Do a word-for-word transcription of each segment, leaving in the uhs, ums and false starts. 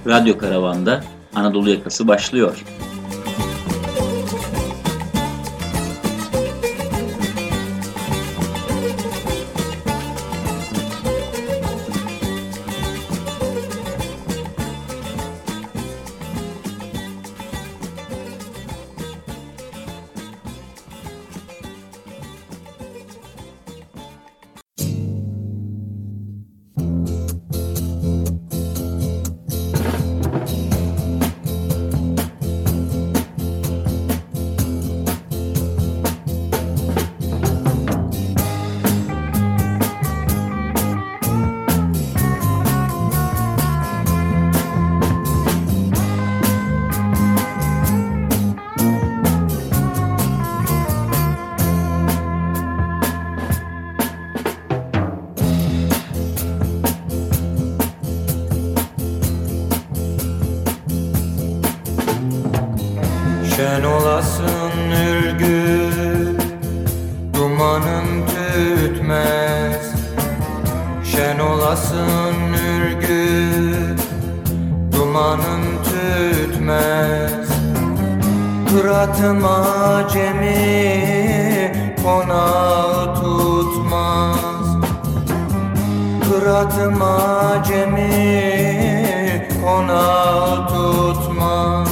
Radyo Karavan'da Anadolu Yakası başlıyor. Şen olasın ürgüp, dumanın tütmez. Şen olasın ürgüp, dumanın tütmez. Kıratım acemi, konağı tutmaz. Kıratım acemi, konağı tutmaz.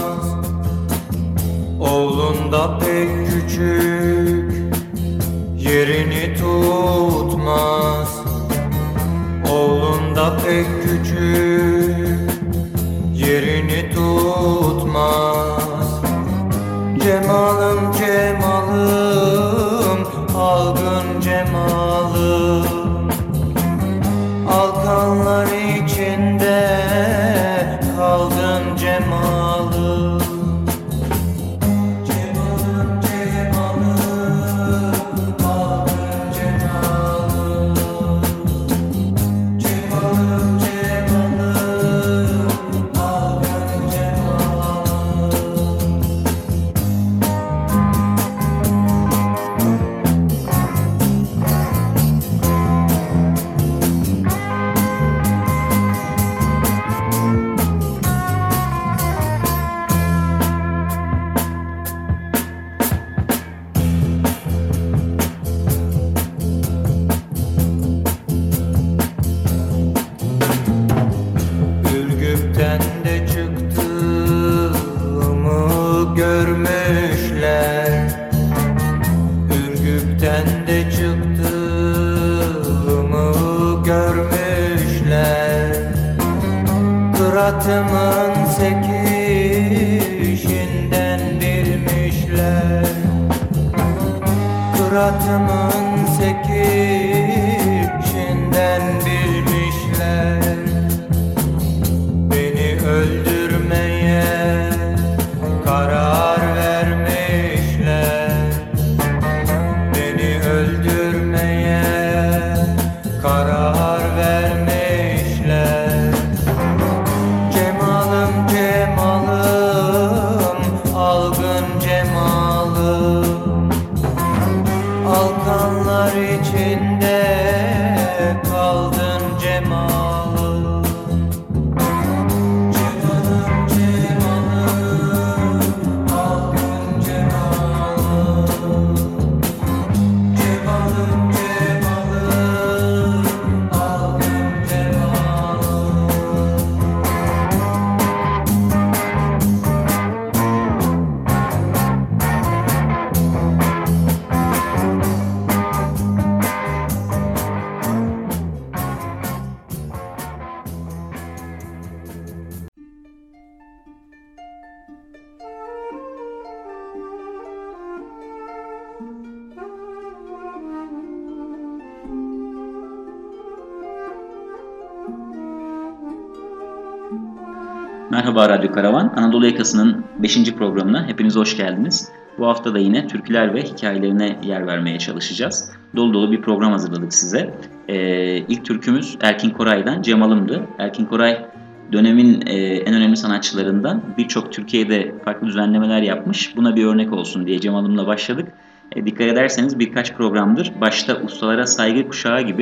Oğlun da pek küçük, yerini tutmaz. Oğlun da pek küçük, yerini tutmaz. Cemalım cemalım, algın cemalım. Alkanlar içinde kaldın cemalım. Kıratımın sekişinden bilmişler. Kıratımın sekişinden bilmişler. Beni öldürmeye karar vermişler. Beni öldürmeye karar vermişler. Cemalım, algın cemalım. Alkanlar içinde kaldın cemalım. Cemalım cemalım, algın cemalım. Cemalım cemalım, algın cemalım. Merhaba Radyo Karavan, Anadolu Yakası'nın beşinci programına hepiniz hoş geldiniz. Bu hafta da yine türküler ve hikayelerine yer vermeye çalışacağız. Dolu dolu bir program hazırladık size. Ee, ilk türkümüz Erkin Koray'dan Cemal'ımdı. Erkin Koray dönemin e, en önemli sanatçılarından, birçok Türkiye'de farklı düzenlemeler yapmış. Buna bir örnek olsun diye Cemal'ımla başladık. E, dikkat ederseniz birkaç programdır başta Ustalara Saygı Kuşağı gibi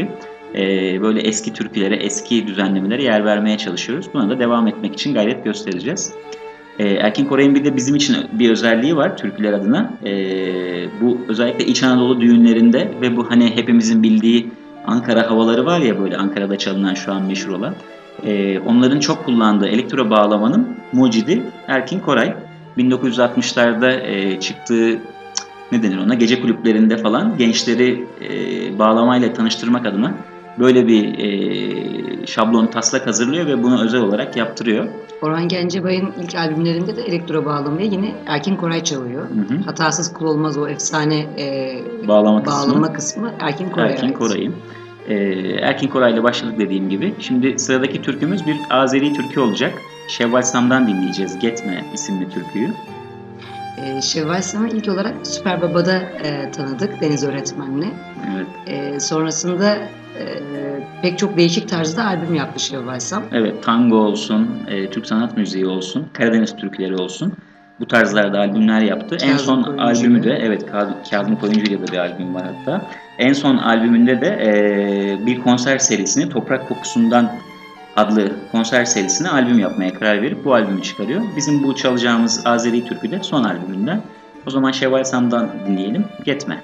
e, böyle eski türkülere, eski düzenlemelere yer vermeye çalışıyoruz. Buna da devam etmek için gayret göstereceğiz. E, Erkin Koray'ın bir de bizim için bir özelliği var türküler adına. E, bu özellikle İç Anadolu düğünlerinde ve bu hani hepimizin bildiği Ankara havaları var ya, böyle Ankara'da çalınan şu an meşhur olan. E, onların çok kullandığı elektro bağlamanın mucidi Erkin Koray. bin dokuz yüz altmışlarda e, çıktığı, ne denir ona, gece kulüplerinde falan gençleri e, bağlamayla tanıştırmak adına böyle bir e, şablon taslak hazırlıyor ve bunu özel olarak yaptırıyor. Orhan Gencebay'ın ilk albümlerinde de elektro bağlamayı yine Erkin Koray çalıyor. Hı hı. Hatasız Kul Olmaz, o efsane e, Bağlama kısmı. bağlama kısmı Erkin Koray'a Erkin ait. Koray'ın. Ee, Erkin Koray'la başladık dediğim gibi. Şimdi sıradaki türkümüz bir Azeri türkü olacak. Şevval Sam'dan dinleyeceğiz Getme isimli türküyü. E, Şevval Sam'ı ilk olarak Süper Baba'da e, tanıdık Deniz öğretmenle. Evet. E, sonrasında e, pek çok değişik tarzda albüm yaptı Şevval Sam. Evet, tango olsun, e, Türk sanat müziği olsun, Karadeniz türküleri olsun. Bu tarzlarda albümler yaptı. Kazım en son Koyuncu albümü ile. de, evet, Ka- Kazım Koyuncu ile de bir albüm var hatta. En son albümünde de e, bir konser serisini, Toprak Kokusundan adlı konser serisine albüm yapmaya karar verip bu albümü çıkarıyor. Bizim bu çalacağımız Azeri türkü de son albümünden. O zaman Şevval Sam'dan dinleyelim. Getme.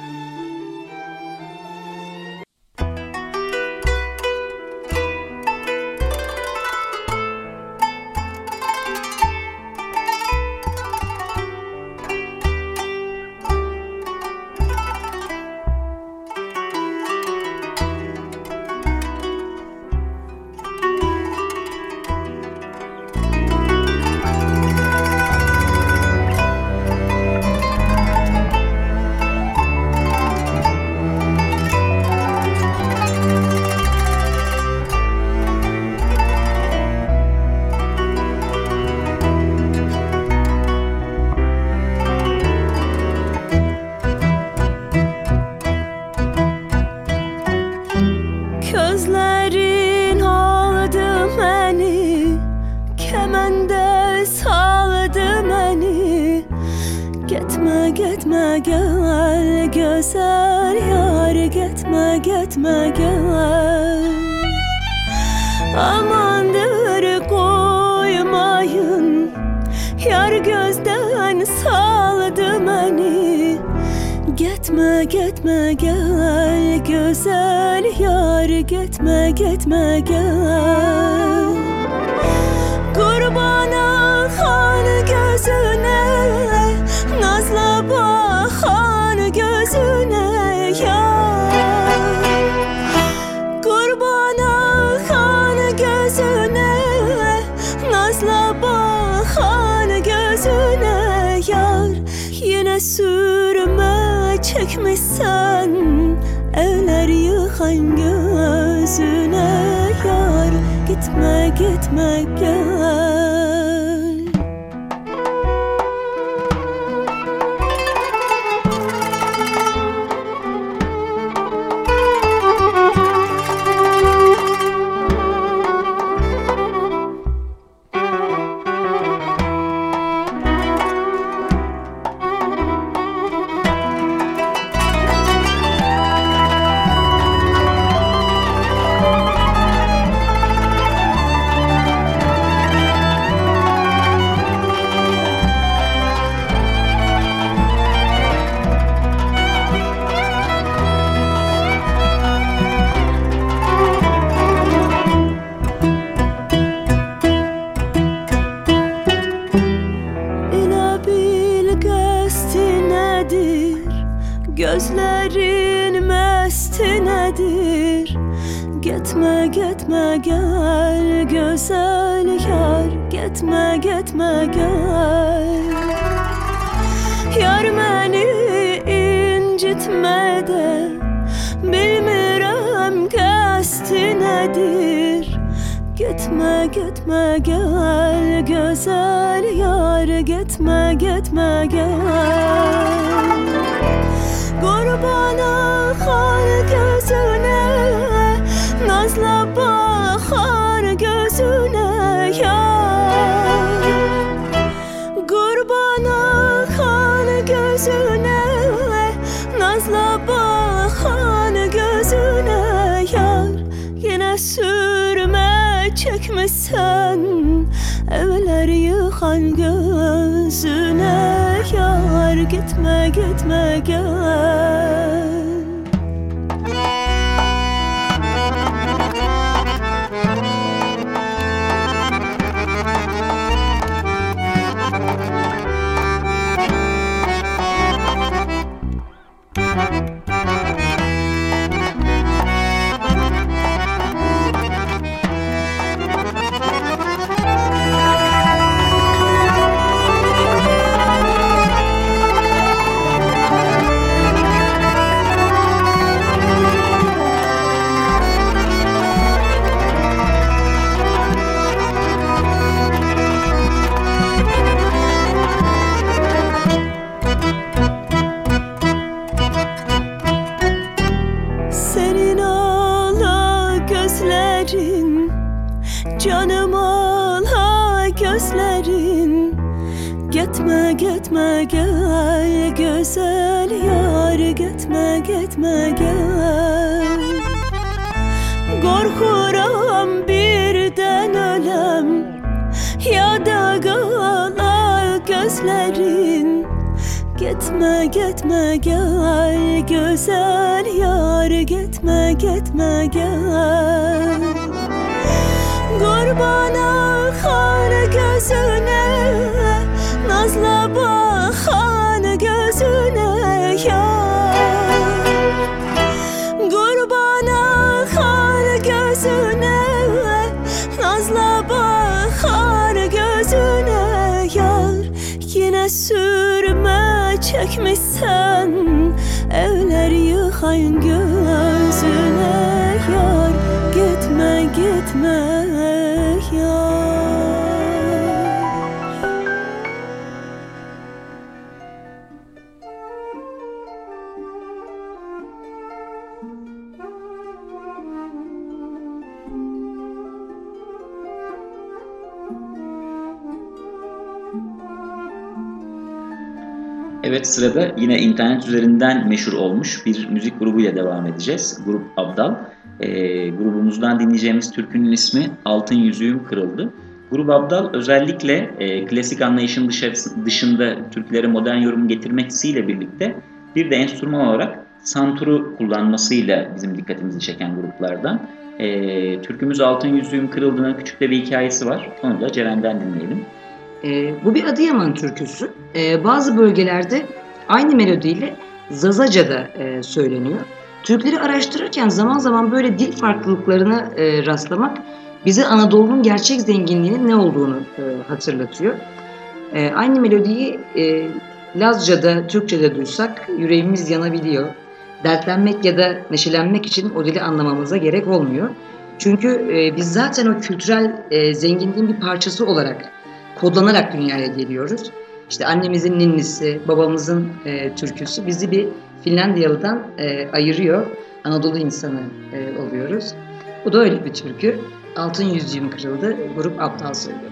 Gözlerin aldı beni, kemende saldı beni. Gitme gitme gel güzel yar, gitme gitme gel. Amandır koymayın, yar gözden saldı beni. Gitme gitme gel güzel yar, gitme gitme gel. Kurbana han gözüne, nazla bakan gözüne yar. Kurbana han gözüne, nazla bakan gözüne yar. Yine sürme çekmişsen eller yıkan gözüne yar. Gitme gitme gel. Gözlerin mesti nedir? Gitme gitme gel güzel yar, gitme gitme gel. Yar beni incitme de, bilmirəm qəsti nedir? Gitme gitme gel güzel yar, gitme gitme gel. Kurbana kar gözüne, nazla bakar gözüne yar. Kurbana kar gözüne, nazla bakar gözüne yar. yine sürme çekmişsen evler yıkan gözüne yar gitme gitme gel. Canım ala gözlerin gitme gitme gel güzel yar gitme gitme gel. Korkuram birden ölem ya da kala gözlerin gitme gitme gel güzel yar gitme gitme gel. Kurban akan gözüne nazla bakan gözüne yar. Kurban akan gözüne nazla bakan gözüne yar. Yine sürme çekmişsen evler yıkan gözüne yar. Gitme gitme yar. Evet, sırada yine internet üzerinden meşhur olmuş bir müzik grubuyla devam edeceğiz. Grup Abdal. E, grubumuzdan dinleyeceğimiz türkünün ismi Altın Yüzüğüm Kırıldı. Grup Abdal özellikle e, klasik anlayışın dışarısı, dışında türkülere modern yorum getirmesiyle birlikte bir de enstrüman olarak santuru kullanmasıyla bizim dikkatimizi çeken gruplardan. E, türkümüz Altın Yüzüğüm Kırıldı'nın küçük de bir hikayesi var. Onu da Ceren'den dinleyelim. E, bu bir Adıyaman türküsü. E, bazı bölgelerde aynı melodiyle Zazaca'da e, söyleniyor. Türküleri araştırırken zaman zaman böyle dil farklılıklarına e, rastlamak bize Anadolu'nun gerçek zenginliğinin ne olduğunu e, hatırlatıyor. E, aynı melodiyi e, Lazca'da, Türkçe'de duysak yüreğimiz yanabiliyor. Dertlenmek ya da neşelenmek için o dili anlamamıza gerek olmuyor. Çünkü e, biz zaten o kültürel e, zenginliğin bir parçası olarak, kodlanarak dünyaya geliyoruz. İşte annemizin ninnisi, babamızın e, türküsü bizi bir Finlandiyalı'dan e, ayırıyor. Anadolu insanı e, oluyoruz. Bu da öyle bir türkü. Altın Yüzüğüm Kırıldı. Grup Abdal söylüyor.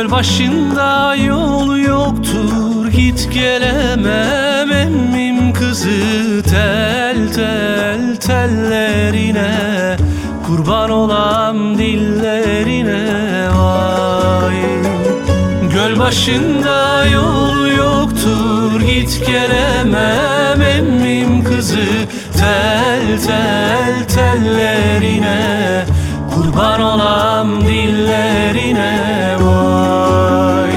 Göl başında yol yoktur, git gelemem emmim kızı. Tel tel tellerine, kurban olam dillerine vay. Göl başında yol yoktur, git gelemem emmim kızı. Tel tel tellerine, kurban olam dillerine vay.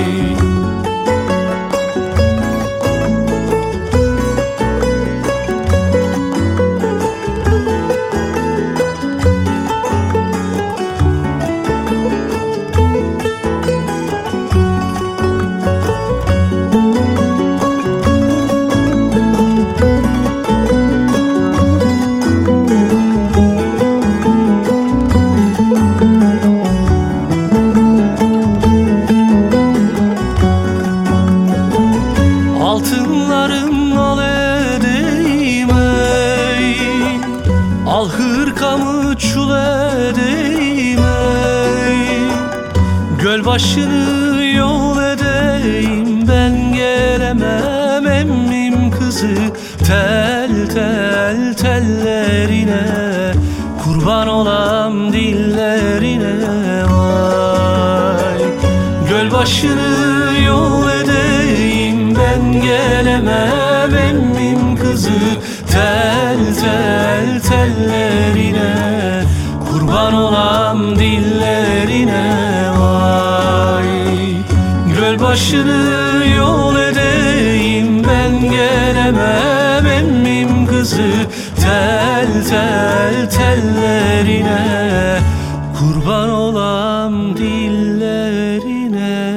Altınlarım al edeyim ey, al hırkamı çul edeyim ey. Göl başını yol edeyim, ben gelemem emmim kızı. Tel tel tellerine, kurban olam dillerine vay. Göl başını yol edeyim, ben gelemem emmim kızı. Tel tel tellerine, kurban olam dillerine vay. Göl başını yol edeyim, ben gelemem emmim kızı. Tel tel tellerine, kurban olam dillerine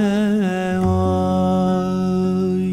vay.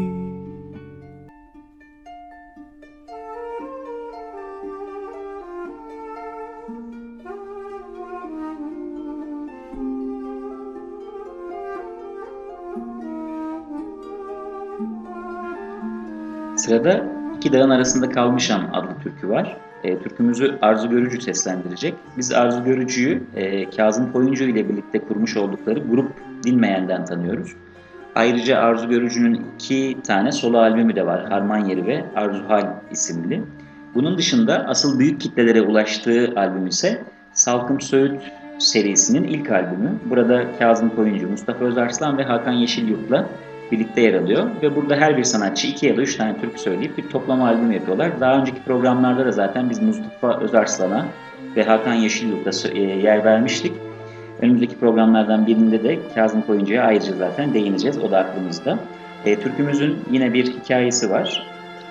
Sırada İki Dağın Arasında Kalmışam adlı türkü var. E, türkümüzü Arzu Görücü seslendirecek. Biz Arzu Görücü'yü e, Kazım Koyuncu ile birlikte kurmuş oldukları grup Dinmeyen'den tanıyoruz. Ayrıca Arzu Görücü'nün iki tane solo albümü de var. Harman Yeri ve Arzuhal isimli. Bunun dışında asıl büyük kitlelere ulaştığı albüm ise Salkım Söğüt serisinin ilk albümü. Burada Kazım Koyuncu, Mustafa Özarslan ve Hakan Yeşilyurt'la birlikte yer alıyor. Ve burada her bir sanatçı iki ya da üç tane türkü söyleyip bir toplama albüm yapıyorlar. Daha önceki programlarda da zaten biz Mustafa Özarslan'a ve Hakan Yeşilyurt'a yer vermiştik. Önümüzdeki programlardan birinde de Kazım Koyuncu'ya ayrıca zaten değineceğiz. O da aklımızda. E, türkümüzün yine bir hikayesi var.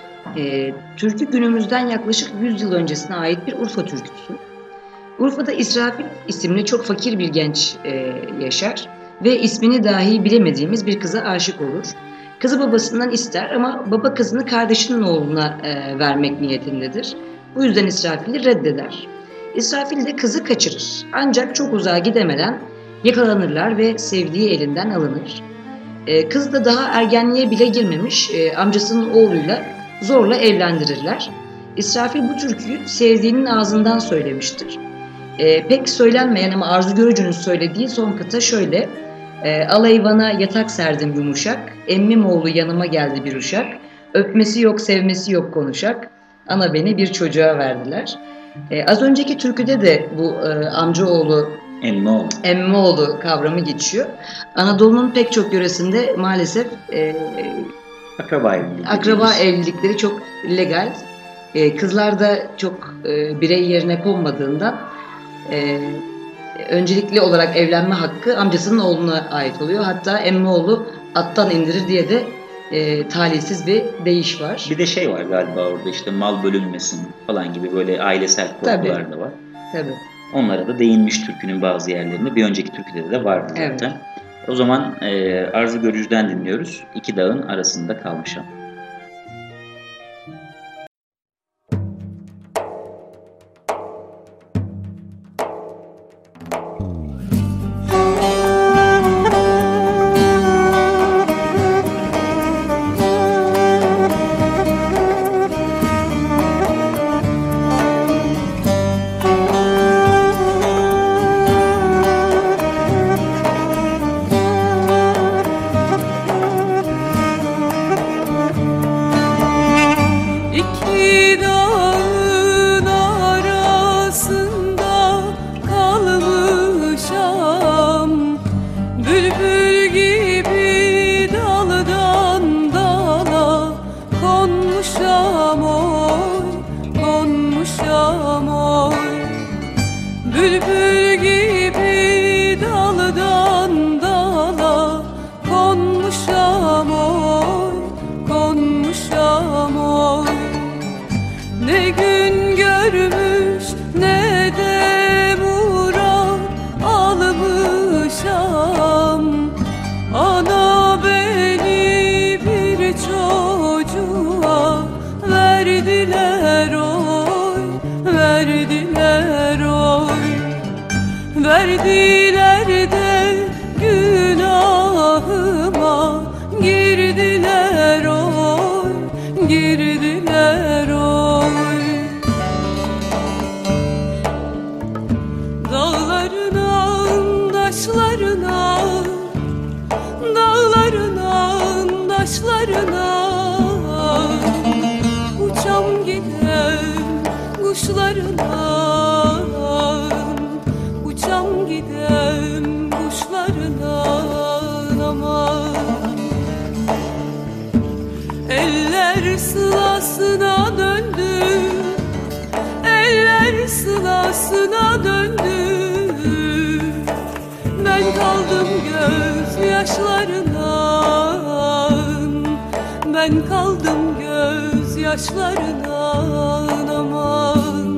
E, türkü günümüzden yaklaşık yüz yıl öncesine ait bir Urfa türküsü. Urfa'da İsrafil isimli çok fakir bir genç e, yaşar ve ismini dahi bilemediğimiz bir kıza aşık olur. Kızı babasından ister ama baba kızını kardeşinin oğluna e, vermek niyetindedir. Bu yüzden İsrafil'i reddeder. İsrafil de kızı kaçırır. Ancak çok uzağa gidemeden yakalanırlar ve sevdiği elinden alınır. E, kız da daha ergenliğe bile girmemiş e, amcasının oğluyla zorla evlendirirler. İsrafil bu türküyü sevdiğinin ağzından söylemiştir. E, pek söylenmeyen ama Arzu Görücü'nün söylediği son kıta şöyle: e, Alayvana yatak serdim yumuşak, emmim oğlu yanıma geldi bir uşak, öpmesi yok sevmesi yok konuşak, ana beni bir çocuğa verdiler. E, az önceki türküde de bu e, amcaoğlu, Emmoğlu. Emmoğlu kavramı geçiyor. Anadolu'nun pek çok yöresinde maalesef e, Akraba evlilikleri. akraba evlilikleri çok legal. E, kızlar da çok e, birey yerine konmadığından e, öncelikli olarak evlenme hakkı amcasının oğluna ait oluyor. Hatta Emmoğlu attan indirir diye de e, talihsiz bir deyiş var. Bir de şey var galiba orada, işte mal bölünmesin falan gibi böyle ailesel korkular da var. Tabii. Onlara da değinmiş türkünün bazı yerlerinde. Bir önceki türküde de vardı zaten. Evet. O zaman e, Arzu Görücü'den dinliyoruz. İki Dağın Arasında Kalmışam. Müzik konmuşam oy. Bülbül gibi daldan dala konmuşam oy, konmuşam oy. Ne gün görmüş ne de murat almışam. Ana beni bir çocuğa verdiler oy, verdiler oy. Verdiler de günahıma girdiler oy, girdiler oy. Dağlarına, taşlarına, dağlarına, taşlarına uçam giden kuşlarına, uçam giden kuşlarına aman. Eller sılasına döndü, eller sılasına döndü. Ben kaldım göz yaşlarından, ben kaldım göz yaşlarından aman.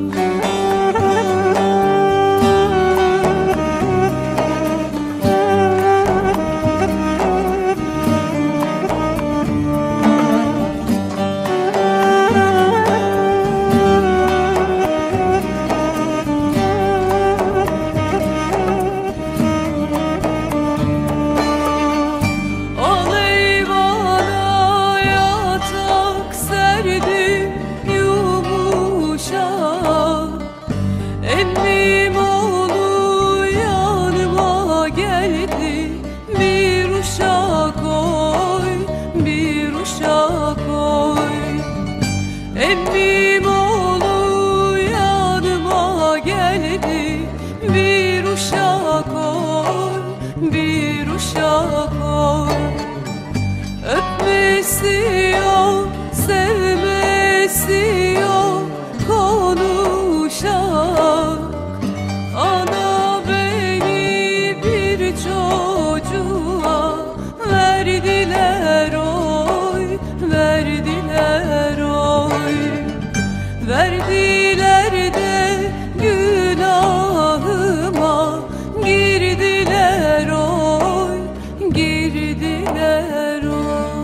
Öpmesi yok, sevmesi yok, konuşak. Ana beni bir çocuğa verdiler oy, verdiler oy. Verdiler de günahıma girdiler oy, girdiler oy.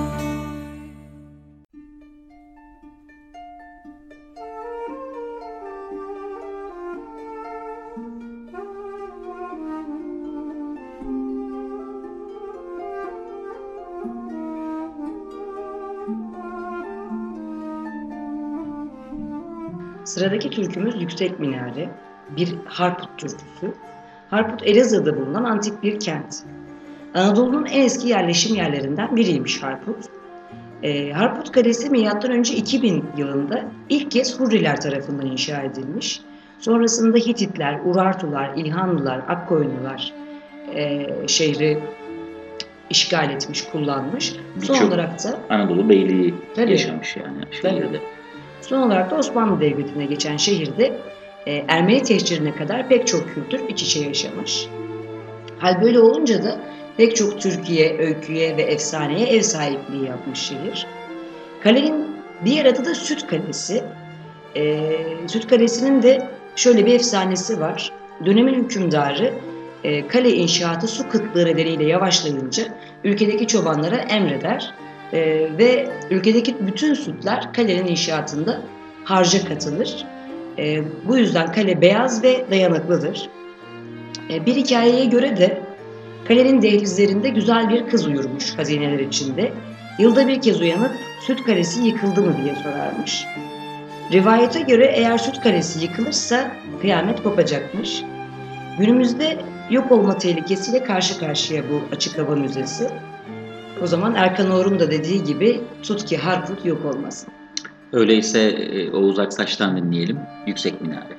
Sıradaki türkümüz Yüksek Minare, bir Harput türküsü. Harput, Elazığ'da bulunan antik bir kent. Anadolu'nun en eski yerleşim yerlerinden biriymiş Harput. Ee, Harput Kalesi milattan önce iki bin yılında ilk kez Hurriler tarafından inşa edilmiş. Sonrasında Hititler, Urartular, İlhanlılar, Akkoyunlular e, şehri işgal etmiş, kullanmış. Son Birçok olarak da Anadolu Beyliği Tabii. yaşamış yani şehirde. Son olarak da Osmanlı Devleti'ne geçen şehirde e, Ermeni tehcirine kadar pek çok kültür iç içe yaşamış. Hal böyle olunca da pek çok türküye, öyküye ve efsaneye ev sahipliği yapmış şehir. Kalenin diğer adı da Süt Kalesi. E, Süt Kalesi'nin de şöyle bir efsanesi var. Dönemin hükümdarı e, kale inşaatı su kıtlığı nedeniyle yavaşlayınca ülkedeki çobanlara emreder. Ee, ve ülkedeki bütün sütler kalenin inşaatında harca katılır. Ee, bu yüzden kale beyaz ve dayanıklıdır. Ee, bir hikayeye göre de kalenin dehlizlerinde güzel bir kız uyurmuş hazineler içinde. Yılda bir kez uyanıp Süt Kalesi yıkıldı mı diye sorarmış. Rivayete göre eğer Süt Kalesi yıkılırsa kıyamet kopacakmış. Günümüzde yok olma tehlikesiyle karşı karşıya bu açık hava müzesi. O zaman Erkan Oğur'un da dediği gibi tut ki Harput yok olmasın. Öyleyse e, Oğuz Aksaç'tan dinleyelim Yüksek Minare.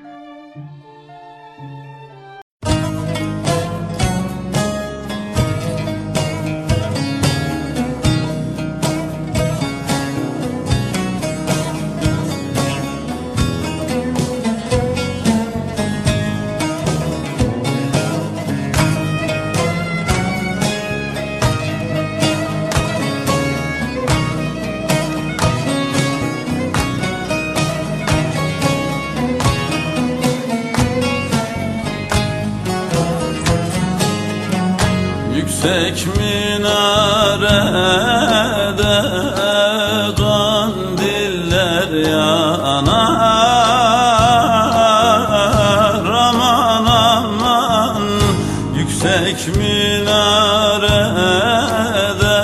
Yüksek minarede kandiller yanar, aman aman. Yüksek minarede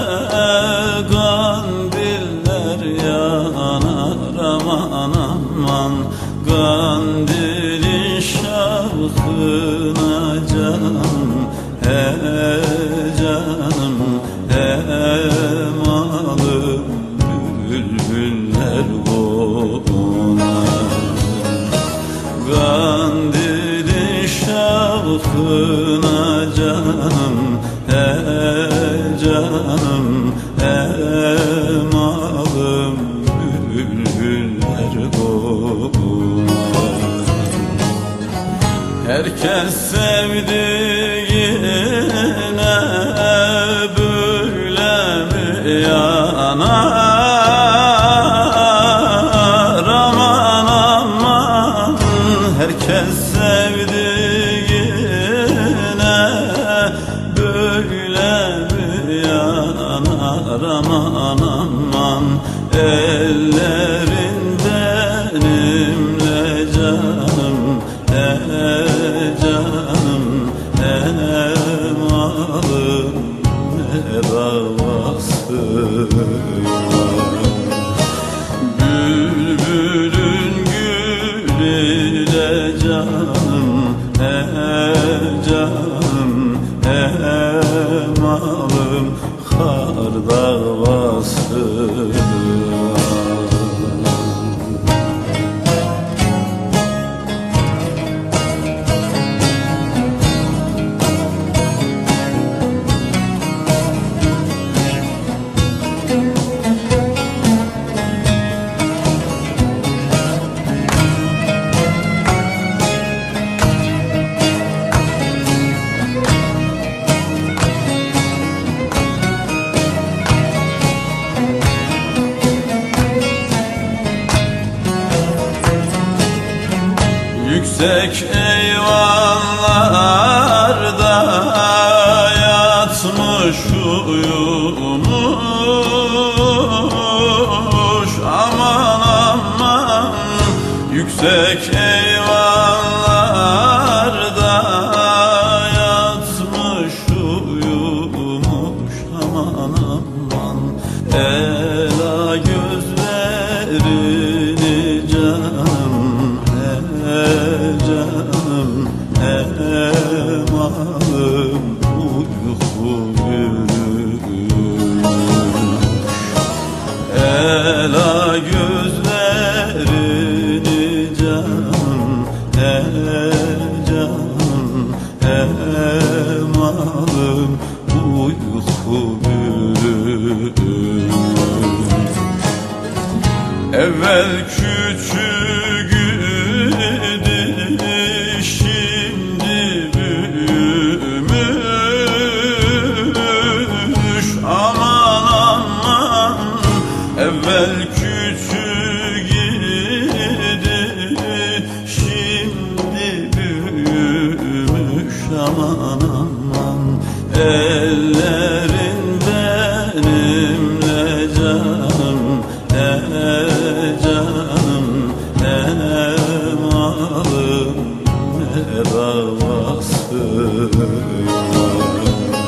kandiller yanar, aman aman. Kandilin şarkına canım, he canım, he malım, bülbüller konar. Kandilin şarkına canım, he canım, he malım, bülbüller konar. Herkes sevdiğine böyle mi yanar, aman aman. Herkes sevdiğine böyle mi yanar, aman aman. Ellerin benimle canım, he canım, he malım, ne davası var. Bülbülün gülüyle canım, he canım, he malım, kar davası var. Yüksek eyvanlarda yatmış uyumuş, aman aman. Yüksek eyvanlarda yatmış uyumuş, aman aman. Ela gözlerini canım, canım, he malım, uyku bürümüş. Ela gözlerini canım, he canım, he malım, uyku bürümüş. Evvel küçük şimdi büyümüş, aman aman. Evvel küçük idi, şimdi büyümüş, aman aman. Ellerin benimle canım, he canım, he malım, ne davası var.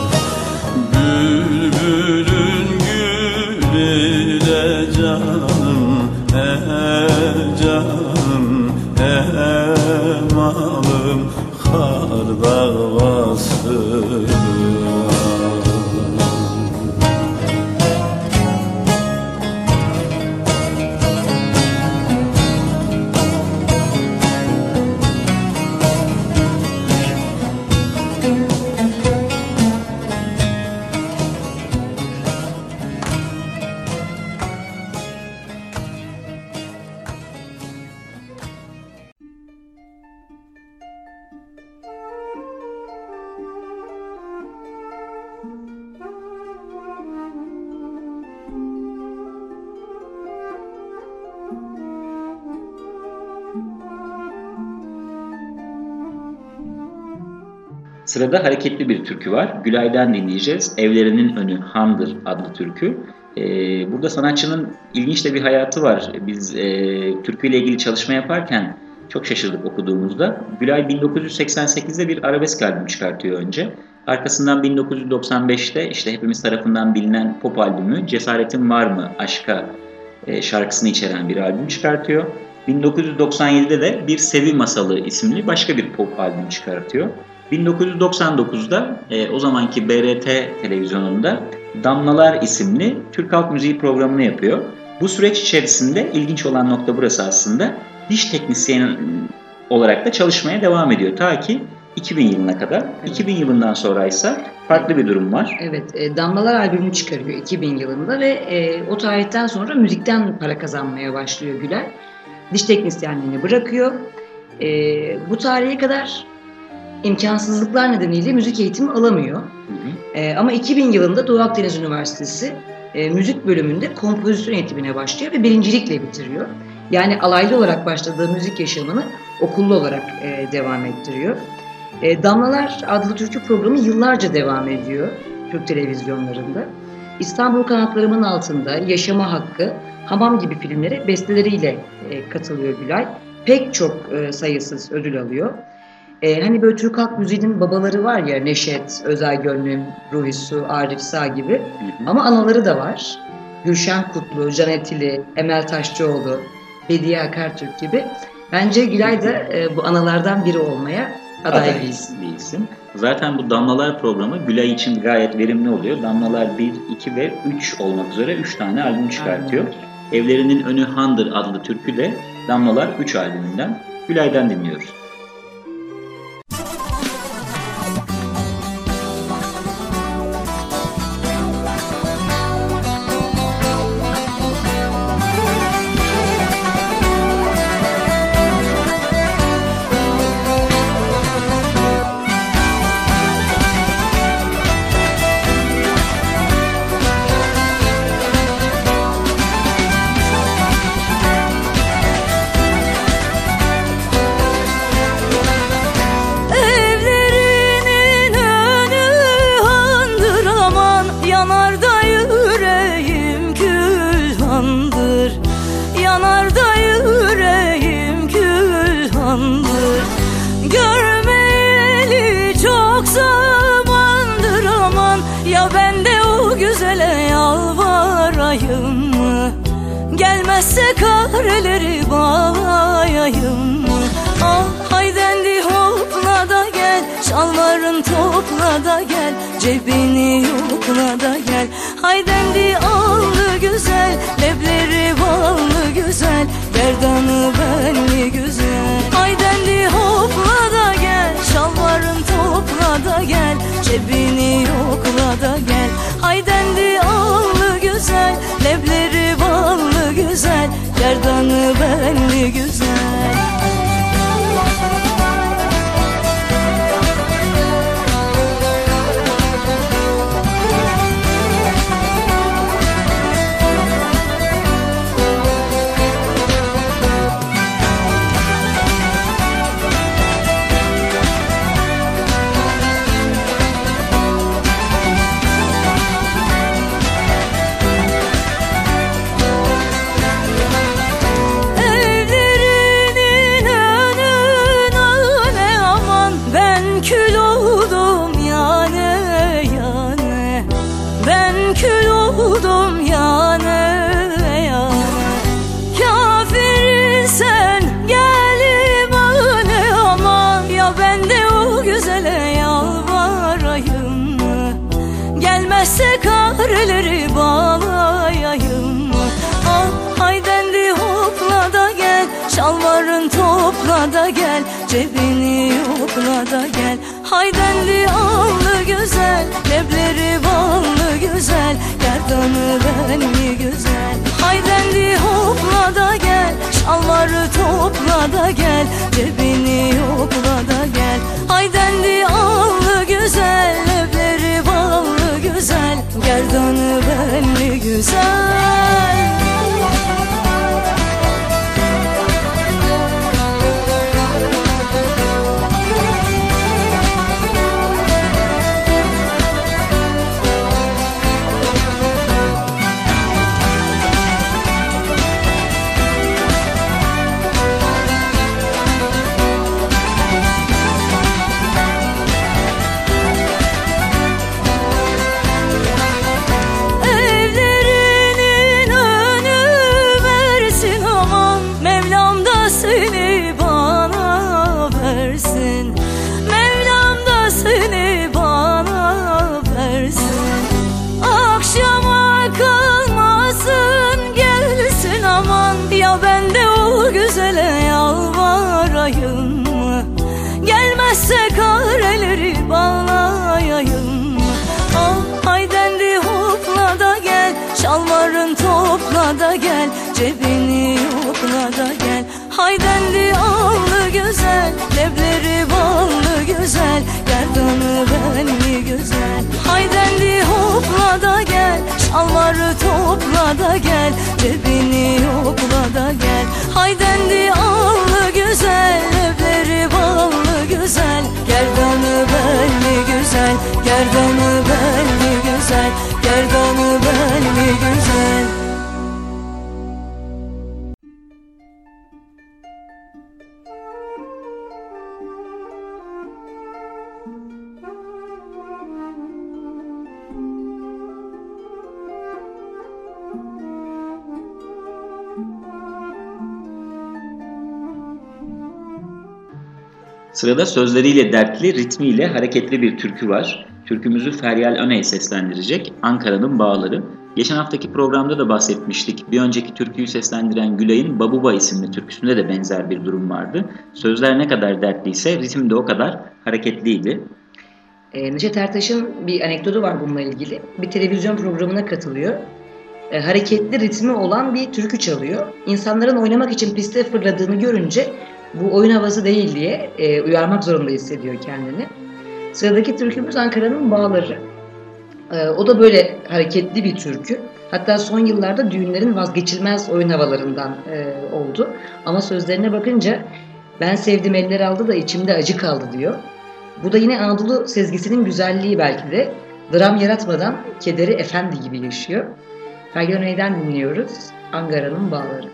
Bülbülün gülüyle canım, he canım, he malım, kar davası var. Sırada hareketli bir türkü var. Gülay'dan dinleyeceğiz. Evlerinin önü handır adlı türkü. Ee, burada sanatçının ilginç de bir hayatı var. Biz e, türküyle ilgili çalışma yaparken çok şaşırdık okuduğumuzda. Gülay bin dokuz yüz seksen sekizde bir arabesk albüm çıkartıyor önce. Arkasından bin dokuz yüz doksan beşte işte hepimiz tarafından bilinen pop albümü Cesaretin Var mı Aşka e, şarkısını içeren bir albüm çıkartıyor. bin dokuz yüz doksan yedide de Bir Sevi Masalı isimli başka bir pop albüm çıkartıyor. bin dokuz yüz doksan dokuzda e, o zamanki B R T televizyonunda Damlalar isimli Türk Halk Müziği programını yapıyor. Bu süreç içerisinde ilginç olan nokta burası aslında. Diş teknisyeni olarak da çalışmaya devam ediyor. Ta ki iki bin yılına kadar. Evet. iki bin yılından sonra ise farklı bir durum var. Evet, e, Damlalar albümünü çıkarıyor iki bin yılında ve e, o tarihten sonra müzikten para kazanmaya başlıyor Gülay. Diş teknisyenliğini bırakıyor. E, bu tarihe kadar imkansızlıklar nedeniyle müzik eğitimi alamıyor. Hı hı. E, ama iki bin yılında Doğu Akdeniz Üniversitesi e, müzik bölümünde kompozisyon eğitimine başlıyor ve birincilikle bitiriyor. Yani alaylı olarak başladığı müzik yaşamını okullu olarak e, devam ettiriyor. E, Damlalar adlı türkü programı yıllarca devam ediyor Türk televizyonlarında. İstanbul Kanatlarımın Altında, Yaşama Hakkı, Hamam gibi filmlere besteleriyle e, katılıyor Gülay. Pek çok e, sayısız ödül alıyor. E, hani böyle Türk halk müziğinin babaları var ya, Neşet, Özay Gönlüm, Ruhi Su, Arif Sağ gibi. Hı hı. Ama anaları da var. Gülşen Kutlu, Can Etili, Emel Taşçıoğlu, Bediye Akartürk gibi. Bence Gülay da e, bu analardan biri olmaya aday bir isim. bir isim. Zaten bu Damlalar programı Gülay için gayet verimli oluyor. Damlalar bir, iki ve üç olmak üzere üç tane albüm çıkartıyor. Aynen. Evlerinin Önü Handır adlı türkü de Damlalar üç albümünden. Gülay'dan dinliyoruz. Evlerinin önü handır, aman yanar da yüreğim külhandır. Yanar da yüreğim külhandır. Görmeyeli çok zamandır, aman ya ben de o güzele yalvarayım mı? Gelmezse kareleri bağlayayım mı? Ah haydendi hopla da gel, şalvarın topla da gel, cebini yokla da gel. Haydendi allı güzel, lebleri ballı güzel, gerdanı belli güzel. Haydendi hopla da gel, şalvarın topla da gel, cebini yokla da gel. Haydendi allı güzel, lebleri ballı güzel, gerdanı belli güzel. Evlerinin önü nane, aman ben kül oldum yani yani. Ben kül oldum yani yani. Kafirin sen gel imane, aman ya ben de o güzele yalvarayım mı? Gelmezse kareleri bağlayayım mı? Ah haydendi hopla da gel, şalvarın topla da gel, cebini yokla da gel. Haydendi allı güzel, lebleri ballı güzel, gerdanı belli güzel. Haydendi hopla da gel, şalvarı topla da gel, cebini yokla da gel. Haydendi allı güzel, lebleri ballı güzel, gerdanı belli güzel. Gelmezse kareleri bağlayayım. Ah haydendi hopla da gel, şalvarın topla da gel, cebini yokla da gel. Haydendi allı güzel, lebleri ballı güzel, gerdanı belli güzel. Haydendi hopla da gel, şalvarı topla da gel, cebini yokla da gel. Haydendi allı güzel, lebleri ballı güzel, gerdanı belli güzel, gerdanı belli güzel, gerdanı belli güzel. Sırada sözleriyle dertli, ritmiyle hareketli bir türkü var. Türkümüzü Feryal Öney seslendirecek. Ankara'nın Bağları. Geçen haftaki programda da bahsetmiştik. Bir önceki türküyü seslendiren Gülay'ın Babuba isimli türküsünde de benzer bir durum vardı. Sözler ne kadar dertliyse ritim de o kadar hareketliydi. E, Neşet Ertaş'ın bir anekdotu var bununla ilgili. Bir televizyon programına katılıyor. E, hareketli ritmi olan bir türkü çalıyor. İnsanların oynamak için piste fırladığını görünce bu oyun havası değil diye e, uyarmak zorunda hissediyor kendini. Sıradaki türkümüz Ankara'nın Bağları. E, o da böyle hareketli bir türkü. Hatta son yıllarda düğünlerin vazgeçilmez oyun havalarından e, oldu. Ama sözlerine bakınca ben sevdim eller aldı da içimde acı kaldı diyor. Bu da yine Anadolu sezgisinin güzelliği belki de. Dram yaratmadan kederi efendi gibi yaşıyor. Feryal Öney'den dinliyoruz. Ankara'nın Bağları.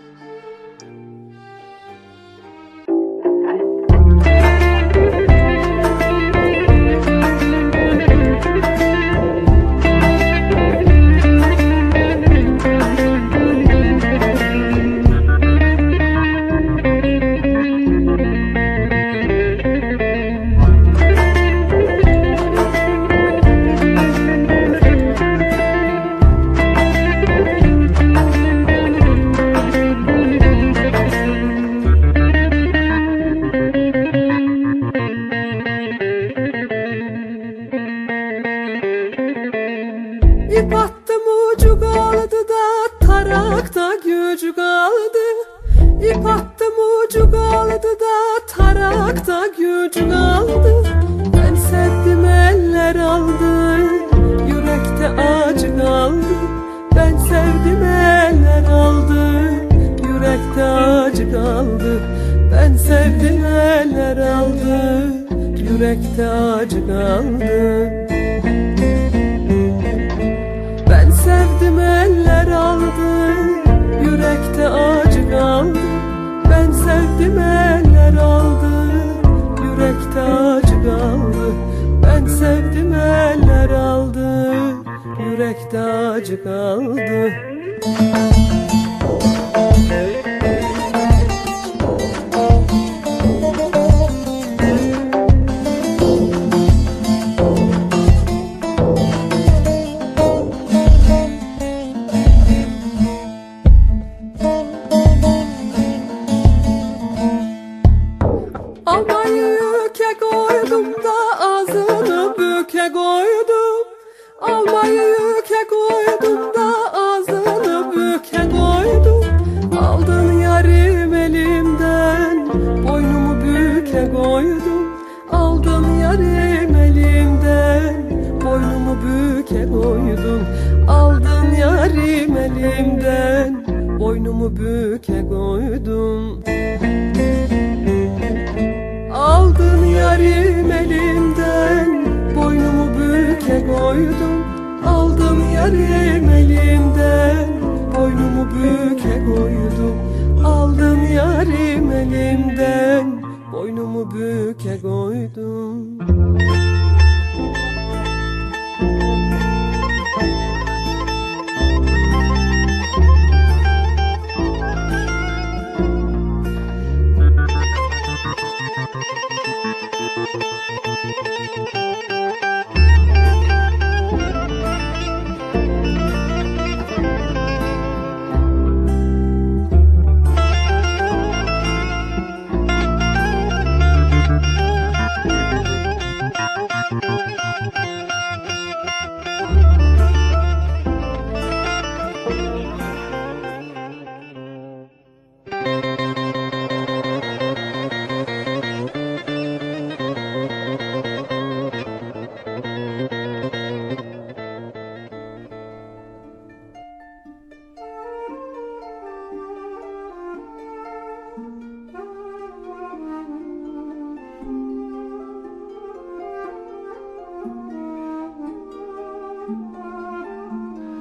İp attım ucu kaldı da tarakta gücü kaldı. İp attım ucu kaldı da tarakta gücü kaldı. Ben sevdim eller aldı, yürekte acı kaldı. Ben sevdim eller aldı, yürekte acı kaldı. Ben sevdim eller aldı, yürekte acı kaldı. Ben sevdim eller aldı, yürekte acı kaldı. Ben sevdim eller aldı, yürekte acı kaldı. Ben sevdim eller aldı, yürekte acı kaldı. Almayı yüke koydum da ağzını büke koydum. Almayı yüke koydum da ağzını büke koydum. Aldın yarim elimden, boynumu büke koydum. Aldın yarim elimden, boynumu büke koydum. Aldın yarim elimden, boynumu büke koydum. Aldın yarim elimden, boynumu büke koydum. Aldın yarim elimden, boynumu büke koydum. Aldın yarim elimden, boynumu büke koydum.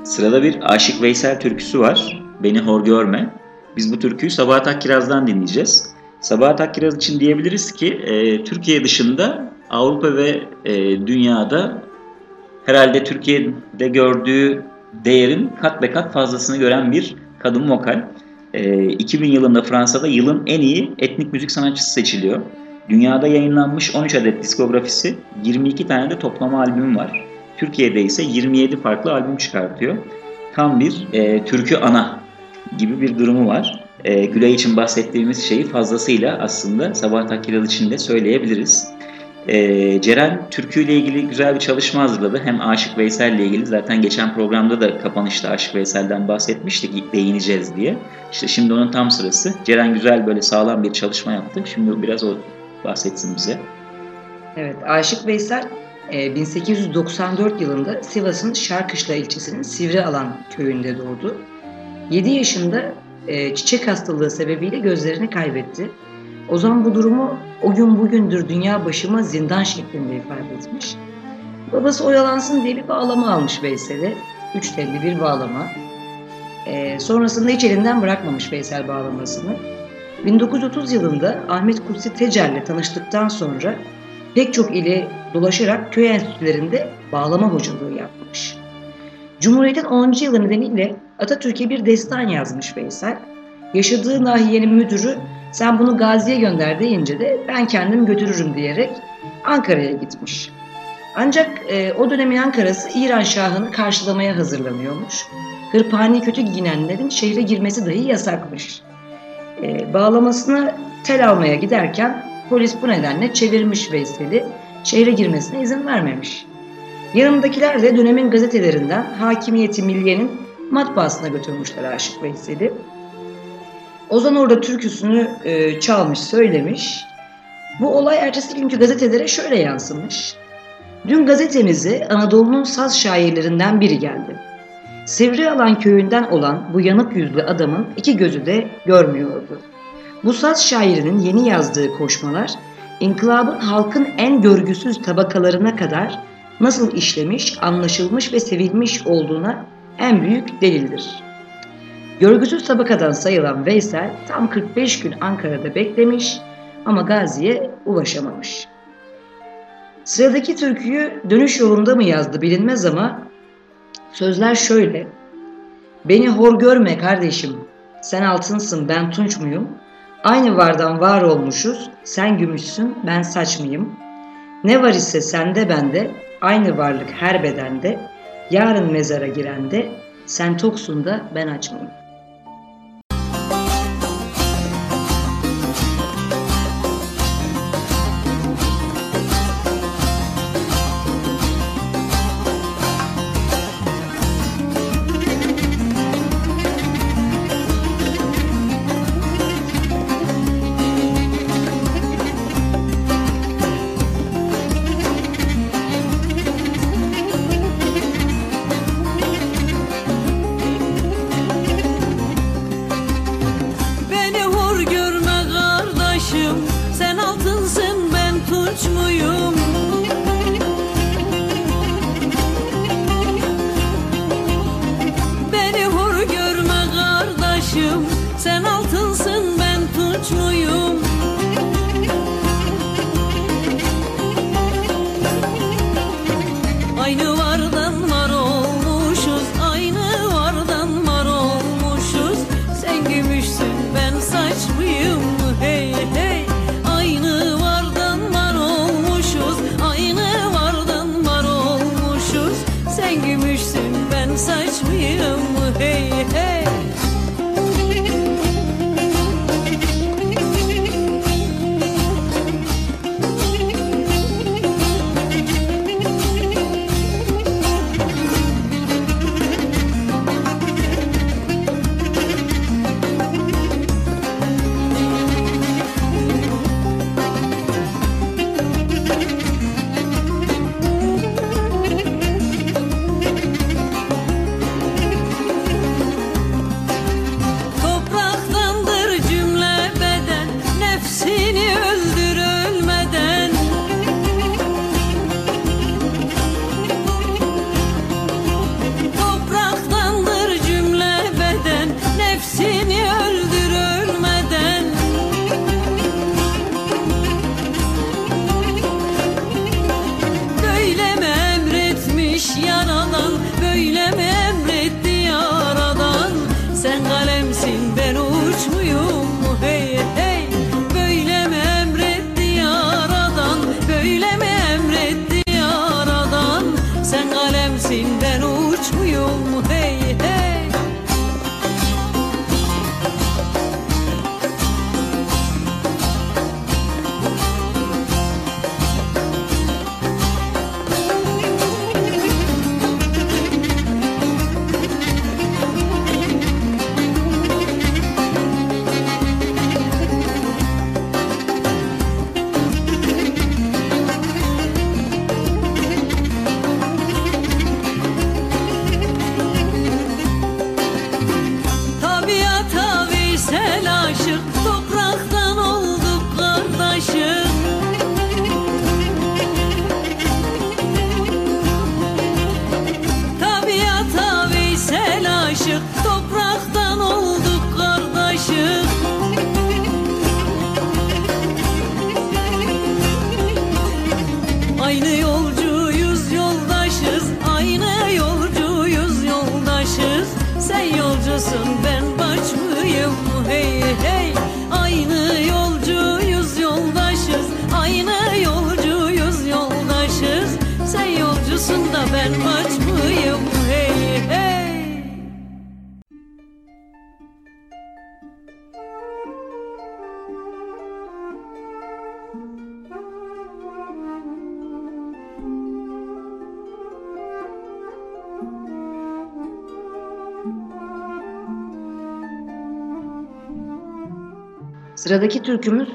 Sırada bir Aşık Veysel türküsü var. Beni Hor Görme. Biz bu türküyü Sabahat Akkiraz'dan dinleyeceğiz. Sabahat Akkiraz için diyebiliriz ki e, Türkiye dışında Avrupa ve e, dünyada herhalde Türkiye'de gördüğü değerin kat be kat fazlasını gören bir kadın vokal. E, iki bin yılında Fransa'da yılın en iyi etnik müzik sanatçısı seçiliyor. Dünyada yayınlanmış on üç adet diskografisi, yirmi iki tane de toplama albümü var. Türkiye'de ise yirmi yedi farklı albüm çıkartıyor. Tam bir e, türkü ana gibi bir durumu var. E, Gülay için bahsettiğimiz şeyi fazlasıyla aslında Sabahat Akkiraz için de söyleyebiliriz. E, Ceren türküyle ilgili güzel bir çalışma hazırladı. Hem Aşık Veysel ile ilgili, zaten geçen programda da kapanışta Aşık Veysel'den bahsetmiştik, değineceğiz diye. İşte şimdi onun tam sırası. Ceren güzel böyle sağlam bir çalışma yaptı. Şimdi biraz o bahsetsin bize. Evet, Aşık Veysel bin sekiz yüz doksan dört yılında Sivas'ın Şarkışla ilçesinin Sivrialan köyünde doğdu. yedi yaşında çiçek hastalığı sebebiyle gözlerini kaybetti. Ozan bu durumu "o gün bugündür dünya başıma zindan" şeklinde ifade etmiş. Babası oyalansın diye bir bağlama almış Veysel'e. Üç telli bir bağlama. E, sonrasında hiç elinden bırakmamış Veysel bağlamasını. bin dokuz yüz otuz yılında Ahmet Kutsi Tecer'le tanıştıktan sonra pek çok ili dolaşarak köy enstitülerinde bağlama hocalığı yapmış. Cumhuriyet'in onuncu yılı nedeniyle Atatürk'e bir destan yazmış Veysel. Yaşadığı nahiyenin müdürü "sen bunu Gazi'ye gönder" deyince de "ben kendim götürürüm" diyerek Ankara'ya gitmiş. Ancak e, o dönemin Ankara'sı İran Şahı'nı karşılamaya hazırlanıyormuş. Hırpani kötü giyinenlerin şehre girmesi dahi yasakmış. E, bağlamasını tel almaya giderken polis bu nedenle çevirmiş Veysel'i, şehre girmesine izin vermemiş. Yanındakiler de dönemin gazetelerinden Hakimiyeti Milliye'nin matbaasına götürmüşler Aşık Veysel'i. Ozan orada türküsünü e, çalmış, söylemiş. Bu olay ertesi günkü gazetelere şöyle yansımış: "Dün gazetemize Anadolu'nun saz şairlerinden biri geldi. Sivrialan köyünden olan bu yanık yüzlü adamın iki gözü de görmüyordu. Bu saz şairinin yeni yazdığı koşmalar, inkılabın halkın en görgüsüz tabakalarına kadar nasıl işlemiş, anlaşılmış ve sevilmiş olduğuna en büyük delildir." Görgüsüz tabakadan sayılan Veysel tam kırk beş gün Ankara'da beklemiş ama Gazi'ye ulaşamamış. Sıradaki türküyü dönüş yolunda mı yazdı bilinmez ama sözler şöyle: "Beni hor görme kardeşim, sen altınsın ben tunç muyum? Aynı vardan var olmuşuz, sen gümüşsün ben saç mıyım? Ne var ise sende bende, aynı varlık her bedende, yarın mezara girende, sen toksun da ben aç mıyım?" yolcusun ben baş mıyım hey hey. Aynı yolcuyuz yoldaşız, aynı yolcuyuz yoldaşız. Sen yolcusun da ben baş mıyım hey hey. Sıradaki türkümüz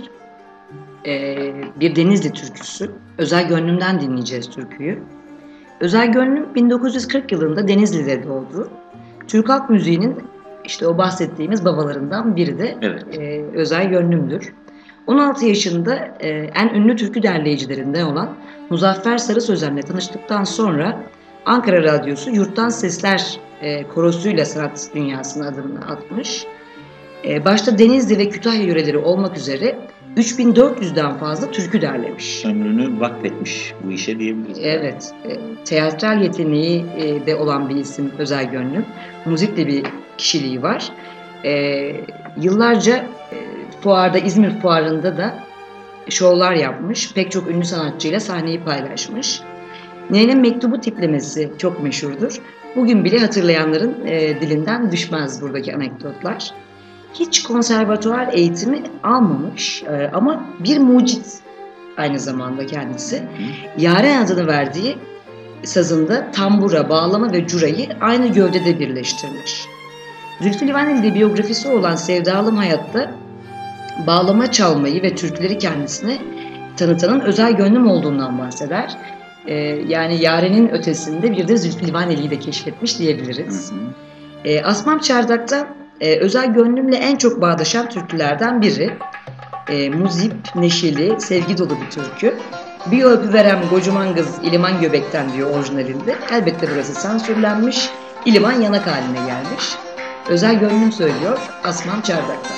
eee, bir Denizli türküsü. Özel Gönlüm'den dinleyeceğiz türküyü. Özel Gönlüm bin dokuz yüz kırk yılında Denizli'de doğdu. Türk halk müziğinin işte o bahsettiğimiz babalarından biri de Evet. eee, Özel Gönlüm'dür. on altı yaşında eee, en ünlü türkü derleyicilerinden olan Muzaffer Sarı Sözen'le tanıştıktan sonra Ankara Radyosu Yurttan Sesler eee, korosuyla sanat dünyasına adımını atmış. Ee, başta Denizli ve Kütahya yöreleri olmak üzere üç bin dört yüzden fazla türkü derlemiş. Ömrünü vakfetmiş bu işe diyebiliriz. Evet, e, teatral yeteneği e, de olan bir isim Özel Gönlüm. Müzikle bir kişiliği var. E, yıllarca e, fuarda, İzmir Fuarı'nda da şovlar yapmış. Pek çok ünlü sanatçıyla sahneyi paylaşmış. Nine'nin Mektubu tiplemesi çok meşhurdur. Bugün bile hatırlayanların e, dilinden düşmez buradaki anekdotlar. Hiç konservatuvar eğitimi almamış e, ama bir mucit aynı zamanda kendisi. Yaren adını verdiği sazında tambura, bağlama ve curayı aynı gövdede birleştirmiş. Zülfü Livaneli'de biyografisi olan Sevdalım Hayat'ta bağlama çalmayı ve türküleri kendisine tanıtanın Özel Gönlüm olduğundan bahseder. E, yani Yaren'in ötesinde bir de Zülfü Livaneli'yi de keşfetmiş diyebiliriz. Hı hı. E, Asmam Çardak'ta e, Özel Gönlüm'le en çok bağdaşan türkülerden biri. E, muzip, neşeli, sevgi dolu bir türkü. Bir öpüverem kocaman kız İliman göbekten diyor orijinalinde. Elbette burası sansürlenmiş, İliman yanak haline gelmiş. Özel Gönlüm söylüyor Asmam Çardak'ta.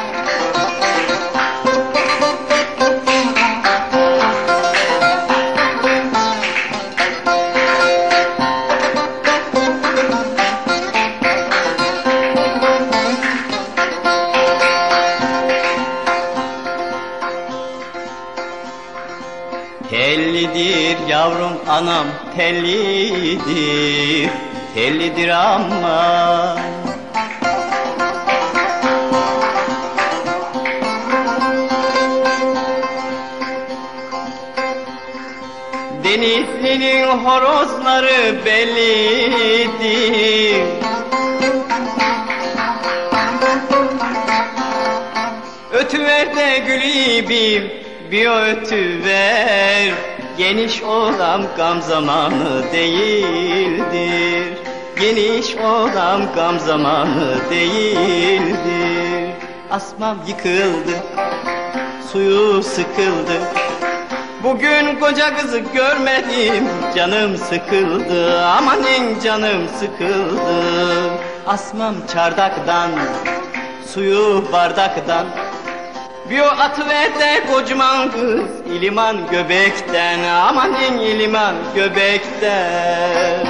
Tellidir yavrum anam tellidir, tellidir ama Denizli'nin horozları bellidir. Ötüver de gülübim bir ötüver, geniş olan gam zamanı değildir. Geniş olan gam zamanı değildir. Asmam yıkıldı, suyu sıkıldı. Bugün koca kızı görmedim, canım sıkıldı. Amanin canım sıkıldı. Asmam çardaktan, suyu bardaktan. Bir o atıver de kocaman kız İliman göbekten. Amanin İliman göbekten.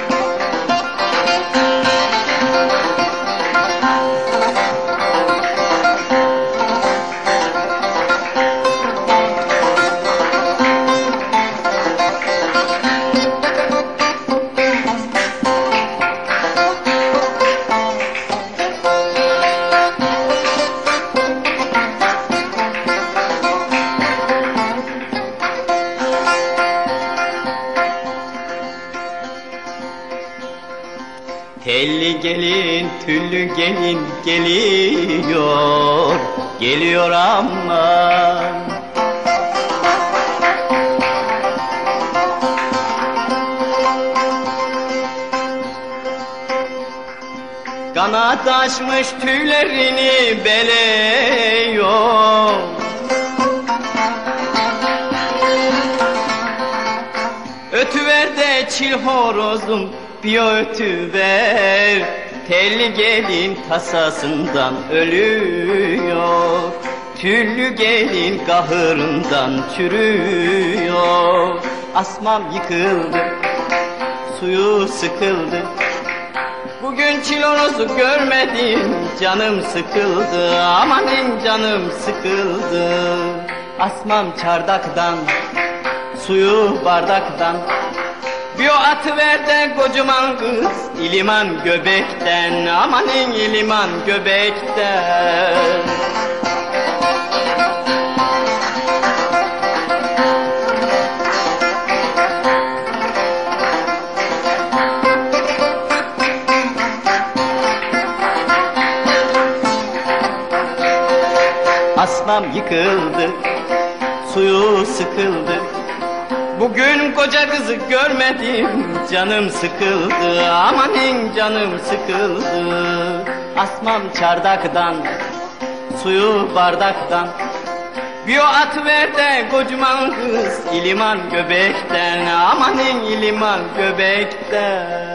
Telli gelin, tüllü gelin geliyor, geliyor ama kanat açmış tüylerini beleyor. Ötüver de çil horozum bir ötüver, telli gelin tasasından ölüyor. Tüllü gelin kahırından çürüyor. Asmam yıkıldı, suyu sıkıldı. Bugün çilonuzu görmedim, canım sıkıldı, amanın canım sıkıldı. Asmam çardaktan, suyu bardaktan, bir o atıver de kocaman kız, iliman göbekten, amanın iliman göbekten. Asmam yıkıldı, suyu sıkıldı. Bugün koca kızı görmedim, canım sıkıldı, amanın canım sıkıldı. Asmam çardaktan, suyu bardaktan, bir o atıver de kocaman kız, iliman göbekten, amanın iliman göbekten.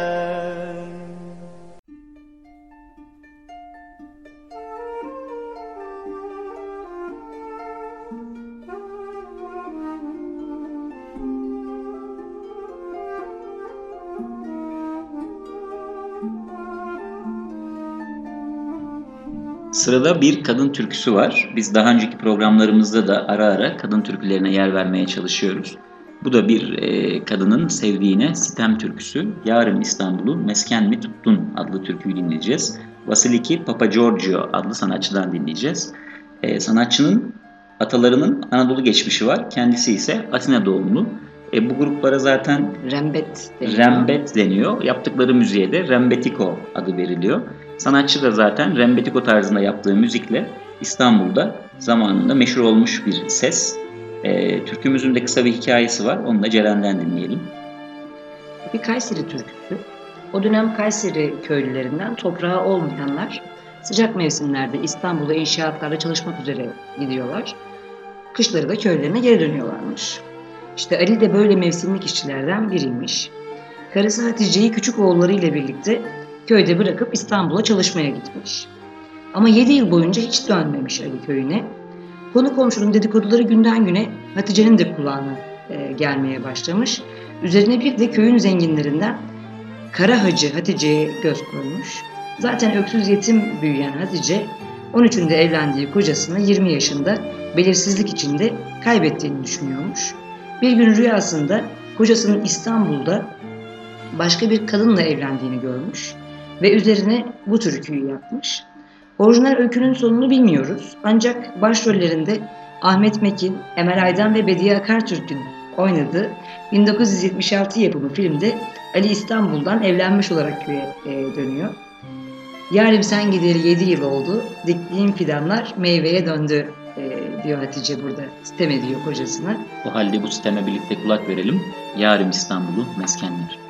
Sırada bir kadın türküsü var. Biz daha önceki programlarımızda da ara ara kadın türkülerine yer vermeye çalışıyoruz. Bu da bir e, kadının sevdiğine sitem türküsü. Yarım İstanbul'u mesken mi tuttun adlı türküyü dinleyeceğiz. Vasiliki Papagiorgio adlı sanatçıdan dinleyeceğiz. E, sanatçının atalarının Anadolu geçmişi var. Kendisi ise Atina doğumlu. E, bu gruplara zaten Rembet deniyor. Rembet deniyor. Yaptıkları müziğe de Rembetiko adı veriliyor. Sanatçı da zaten Rembetiko tarzında yaptığı müzikle İstanbul'da zamanında meşhur olmuş bir ses. E, türkümüzün de kısa bir hikayesi var. Onu da Ceren'den dinleyelim. Bir Kayseri türküsü. O dönem Kayseri köylülerinden toprağı olmayanlar sıcak mevsimlerde İstanbul'da inşaatlarda çalışmak üzere gidiyorlar. Kışları da köylerine geri dönüyorlarmış. İşte Ali de böyle mevsimlik işçilerden biriymiş. Karısı Hatice'yi küçük oğullarıyla birlikte köyde bırakıp İstanbul'a çalışmaya gitmiş. Ama yedi yıl boyunca hiç dönmemiş Ali köyüne. Konu komşunun dedikoduları günden güne Hatice'nin de kulağına e, gelmeye başlamış. Üzerine bir de köyün zenginlerinden Kara Hacı Hatice'ye göz koymuş. Zaten öksüz yetim büyüyen Hatice, on üçünde evlendiği kocasını yirmi yaşında belirsizlik içinde kaybettiğini düşünüyormuş. Bir gün rüyasında kocasının İstanbul'da başka bir kadınla evlendiğini görmüş ve üzerine bu türküyü yapmış. Orijinal öykünün sonunu bilmiyoruz ancak başrollerinde Ahmet Mekin, Emel Aydan ve Bediye Akartürk'ün oynadığı bin dokuz yüz yetmiş altı yapımı filmde Ali İstanbul'dan evlenmiş olarak köye e, dönüyor. Yarim sen gideri yedi yıl oldu, diktiğim fidanlar meyveye döndü e, diyor Hatice burada. Sitem ediyor kocasına. O halde bu siteme birlikte kulak verelim. Yarım İstanbul'u mesken mi tuttun?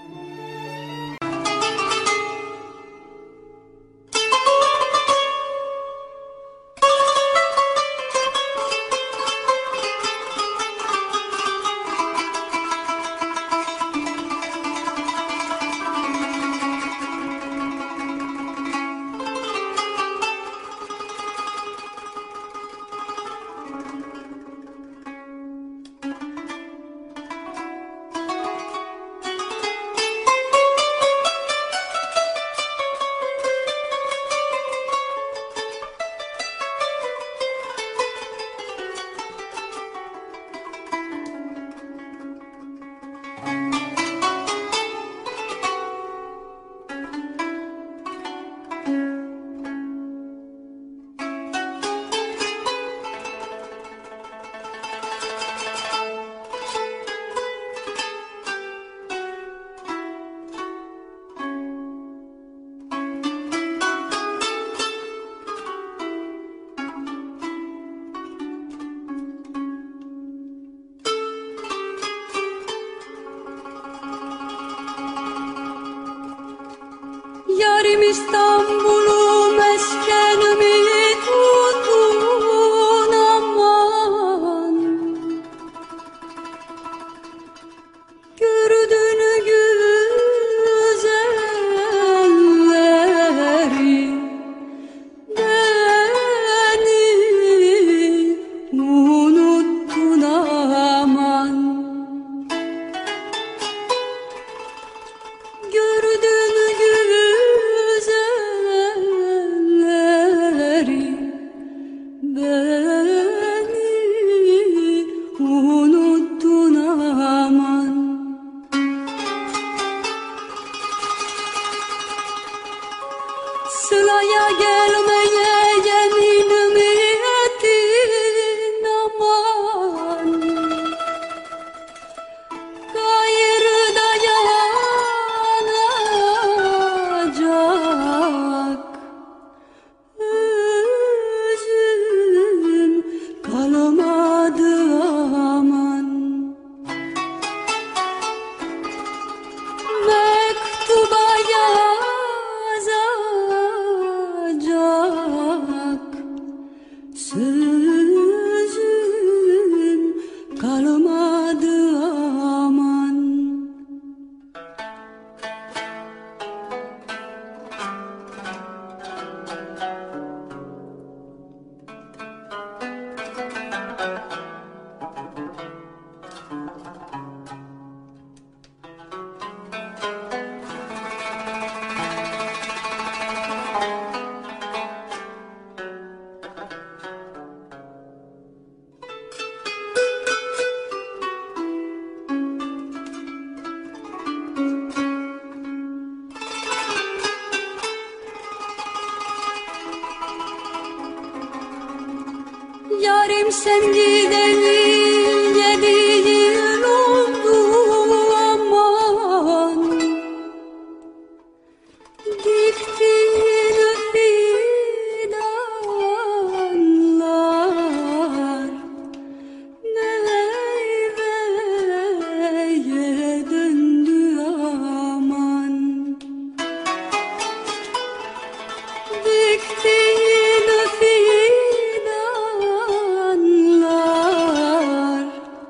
Yarim İstanbul'u meskenimi tutun aman. Gördün güzelleri beni unuttun aman. Gördün güzelleri kalmadı aman. Yarim sen gideli yedi yıl oldu aman. Diktiğin fidanlar meyveye döndü aman. Diktiğin fidanlar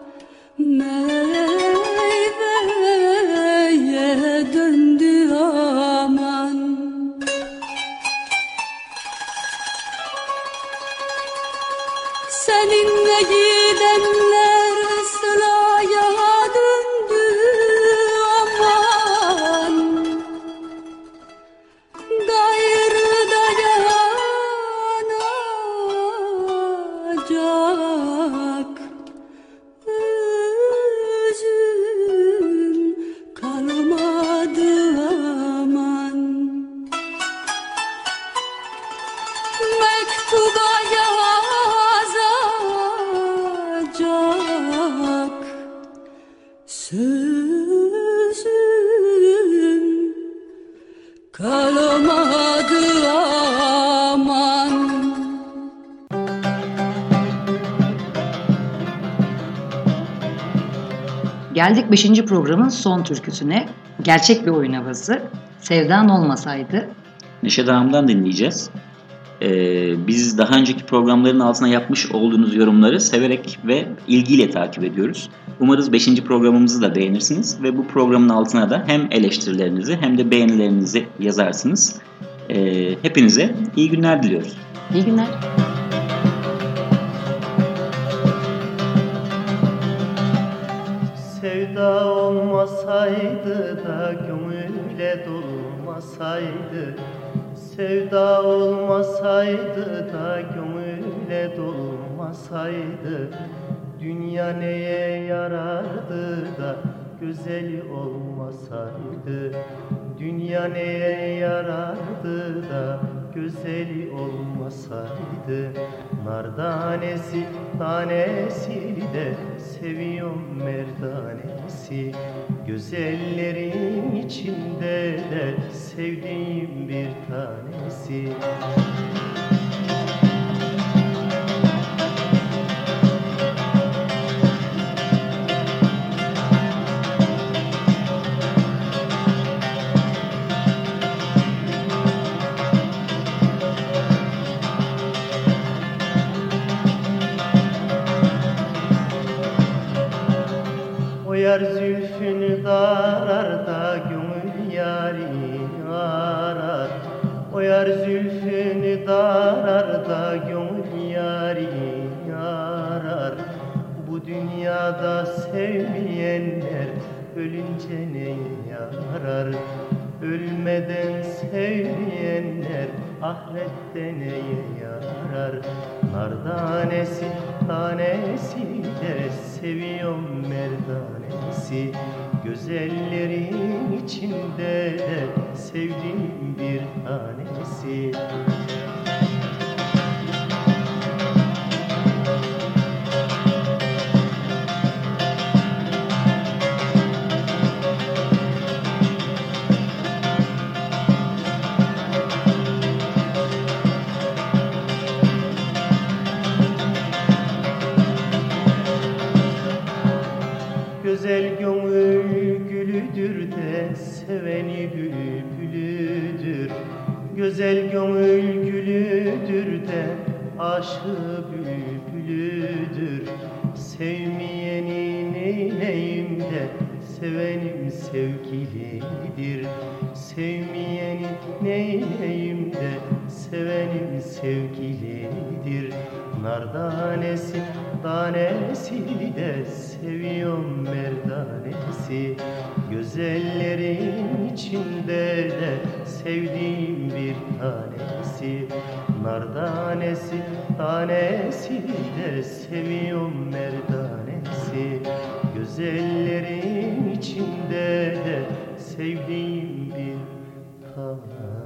meyveye döndü aman. Seninle gidenler sılaya döndü aman. Gayrı dayanacak üzüm kalmadı aman. Mektuba yazacak sözüm kalmadı aman. Geldik beşinci programın son türküsüne. Gerçek bir oyun havası. Sevdan olmasaydı. Neşet Ağam'dan dinleyeceğiz. Ee, biz daha önceki programların altına yapmış olduğunuz yorumları severek ve ilgiyle takip ediyoruz. Umarız beşinci programımızı da beğenirsiniz ve bu programın altına da hem eleştirilerinizi hem de beğenilerinizi yazarsınız. Ee, hepinize iyi günler diliyoruz. İyi günler. Sevda olmasaydı da gönüle dolmasaydı. Sevda olmasaydı da gönüle dolmasaydı. Dünya neye yarardı da güzel olmasaydı. Dünya neye yarardı da güzel olmasaydı. Nar tanesi tanesi de seviyorum merdanesi. Güzellerin içinde de sevdiğim bir tanesi. O yar zülfünü darar da gönül yarini arar. O yar zülfünü darar da gönül yarini arar. Bu dünyada sevmeyenler ölünce ne yarar? Ölmeden sevmeyenler ahirette neye yarar? Nar tanesi tanesi de seviyorum merdanesi. Güzellerin içinde de sevdiğim bir tanesi. Güzel gönül gülüdür de seveni bülbülüdür. Güzel gönül gülüdür de aşığı bülbülüdür. Sevmeyeni sevenim sevgilidir. Sevmeyeni neyleyim de sevenim sevgilidir. Nar tanesi tanesi de seviyorum merdanesi. Güzellerin içinde de sevdiğim bir tanesi. Nar tanesi tanesi de seviyorum merdanesi. Güzellerin içinde de sevdiğim bir tanesi.